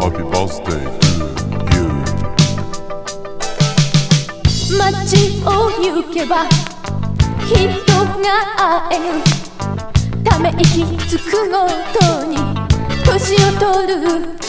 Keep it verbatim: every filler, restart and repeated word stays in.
Happy birthday to you 街を行けば人が会えるため息つくごとに年を取る